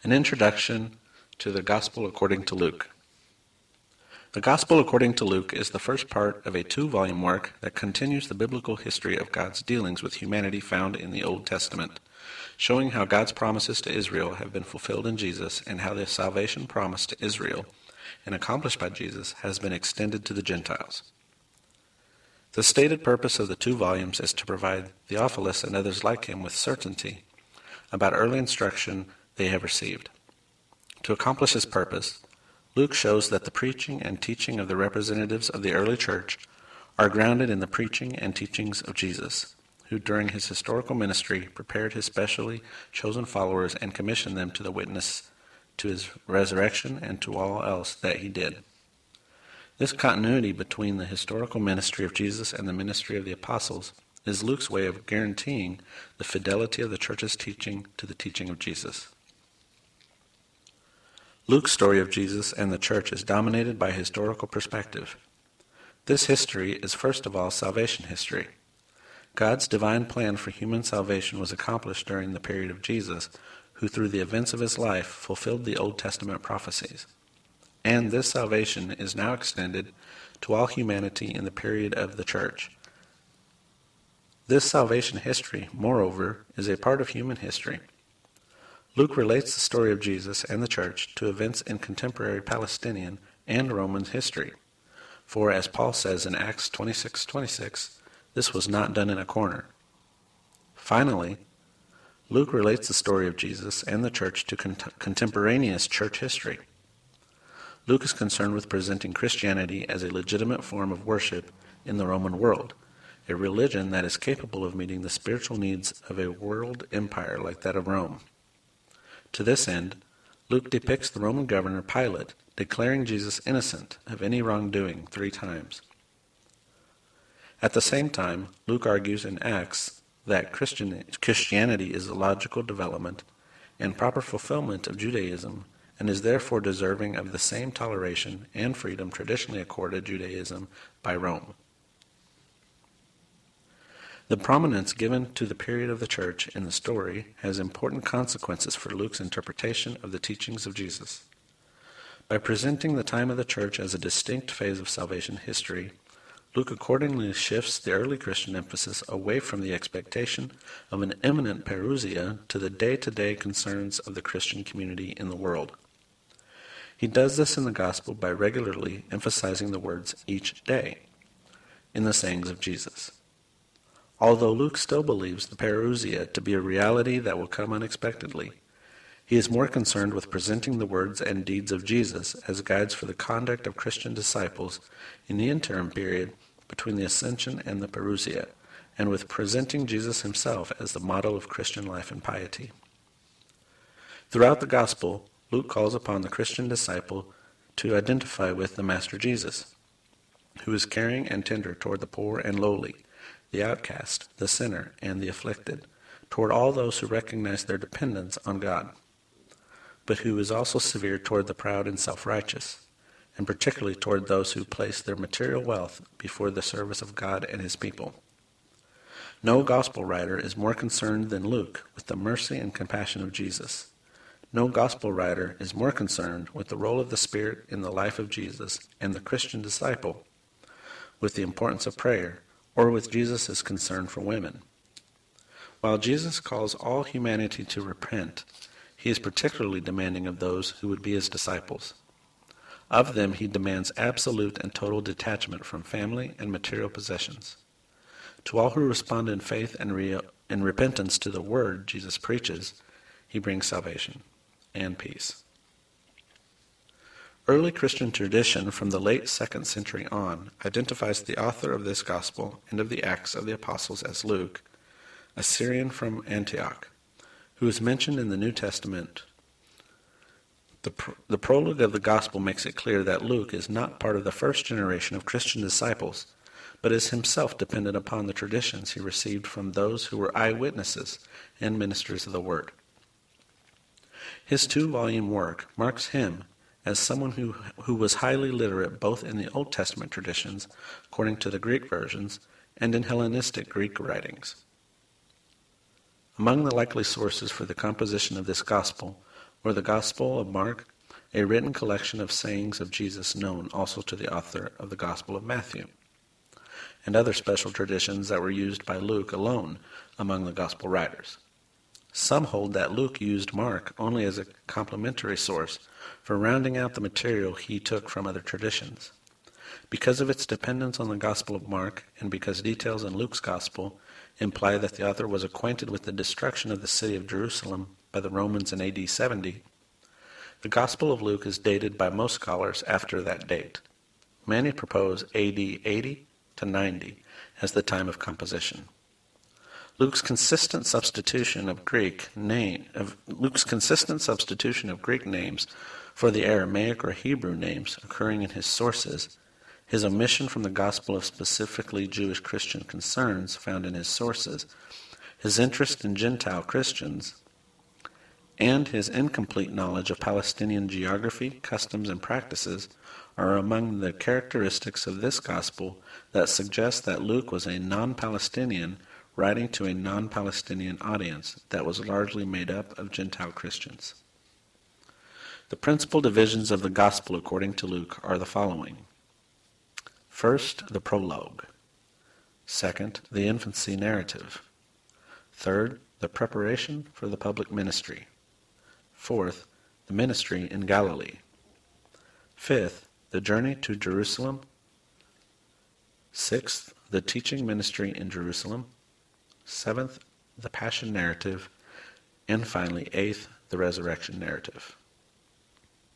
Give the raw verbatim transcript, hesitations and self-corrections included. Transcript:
An introduction to the Gospel according to Luke. The Gospel according to Luke is the first part of a two-volume work that continues the biblical history of God's dealings with humanity found in the Old Testament, showing how God's promises to Israel have been fulfilled in Jesus and how the salvation promised to Israel and accomplished by Jesus has been extended to the Gentiles. The stated purpose of the two volumes is to provide Theophilus and others like him with certainty about early instruction they have received. To accomplish this purpose, Luke shows that the preaching and teaching of the representatives of the early church are grounded in the preaching and teachings of Jesus, who during his historical ministry prepared his specially chosen followers and commissioned them to the witness to his resurrection and to all else that he did. This continuity between the historical ministry of Jesus and the ministry of the apostles is Luke's way of guaranteeing the fidelity of the church's teaching to the teaching of Jesus. Luke's story of Jesus and the church is dominated by historical perspective. This history is first of all salvation history. God's divine plan for human salvation was accomplished during the period of Jesus, who through the events of his life fulfilled the Old Testament prophecies. And this salvation is now extended to all humanity in the period of the church. This salvation history, moreover, is a part of human history. Luke relates the story of Jesus and the church to events in contemporary Palestinian and Roman history. For, as Paul says in Acts twenty-six twenty-six, this was not done in a corner. Finally, Luke relates the story of Jesus and the church to cont- contemporaneous church history. Luke is concerned with presenting Christianity as a legitimate form of worship in the Roman world, a religion that is capable of meeting the spiritual needs of a world empire like that of Rome. To this end, Luke depicts the Roman governor Pilate declaring Jesus innocent of any wrongdoing three times. At the same time, Luke argues in Acts that Christian, Christianity is a logical development and proper fulfillment of Judaism and is therefore deserving of the same toleration and freedom traditionally accorded Judaism by Rome. The prominence given to the period of the church in the story has important consequences for Luke's interpretation of the teachings of Jesus. By presenting the time of the church as a distinct phase of salvation history, Luke accordingly shifts the early Christian emphasis away from the expectation of an imminent parousia to the day-to-day concerns of the Christian community in the world. He does this in the gospel by regularly emphasizing the words each day in the sayings of Jesus. Although Luke still believes the parousia to be a reality that will come unexpectedly, he is more concerned with presenting the words and deeds of Jesus as guides for the conduct of Christian disciples in the interim period between the ascension and the parousia, and with presenting Jesus himself as the model of Christian life and piety. Throughout the gospel, Luke calls upon the Christian disciple to identify with the Master Jesus, who is caring and tender toward the poor and lowly, the outcast, the sinner, and the afflicted, toward all those who recognize their dependence on God, but who is also severe toward the proud and self-righteous, and particularly toward those who place their material wealth before the service of God and his people. No gospel writer is more concerned than Luke with the mercy and compassion of Jesus. No gospel writer is more concerned with the role of the Spirit in the life of Jesus and the Christian disciple, with the importance of prayer, or with Jesus' concern for women. While Jesus calls all humanity to repent, he is particularly demanding of those who would be his disciples. Of them, he demands absolute and total detachment from family and material possessions. To all who respond in faith and, re- and repentance to the word Jesus preaches, he brings salvation and peace. Early Christian tradition from the late second century on identifies the author of this gospel and of the Acts of the Apostles as Luke, a Syrian from Antioch, who is mentioned in the New Testament. The, pr- the prologue of the gospel makes it clear that Luke is not part of the first generation of Christian disciples, but is himself dependent upon the traditions he received from those who were eyewitnesses and ministers of the word. His two-volume work marks him as someone who, who was highly literate both in the Old Testament traditions, according to the Greek versions, and in Hellenistic Greek writings. Among the likely sources for the composition of this gospel, or the Gospel of Mark, a written collection of sayings of Jesus known also to the author of the Gospel of Matthew, and other special traditions that were used by Luke alone among the Gospel writers. Some hold that Luke used Mark only as a complementary source for rounding out the material he took from other traditions. Because of its dependence on the Gospel of Mark, and because details in Luke's Gospel imply that the author was acquainted with the destruction of the city of Jerusalem by the Romans in A D seventy, the Gospel of Luke is dated by most scholars after that date. Many propose A D eighty to ninety as the time of composition. Luke's consistent substitution of Greek name of Luke's consistent substitution of Greek names for the Aramaic or Hebrew names occurring in his sources, his omission from the gospel of specifically Jewish Christian concerns found in his sources, his interest in Gentile Christians, and his incomplete knowledge of Palestinian geography, customs, and practices are among the characteristics of this gospel that suggest that Luke was a non-Palestinian writing to a non-Palestinian audience that was largely made up of Gentile Christians. The principal divisions of the Gospel according to Luke are the following. First, the prologue. Second, the infancy narrative. Third, the preparation for the public ministry. Fourth, the ministry in Galilee. Fifth, the journey to Jerusalem. Sixth, the teaching ministry in Jerusalem. Seventh, the passion narrative. And finally, eighth, the resurrection narrative.